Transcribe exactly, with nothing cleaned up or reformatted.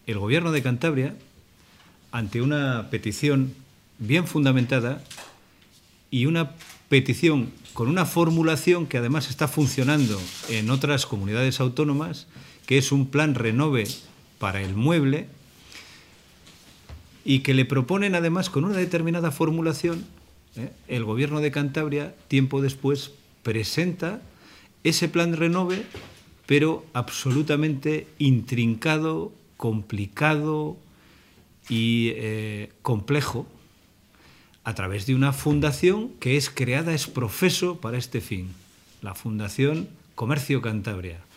el Gobierno de Cantabria, ante una petición bien fundamentada y una petición con una formulación que además está funcionando en otras comunidades autónomas, que es un plan Renove para el mueble, y que le proponen además con una determinada formulación, ¿eh? El Gobierno de Cantabria, tiempo después, presenta ese plan Renove, pero absolutamente intrincado, complicado y eh, complejo, a través de una fundación que es creada ex profeso para este fin, la Fundación Comercio Cantabria.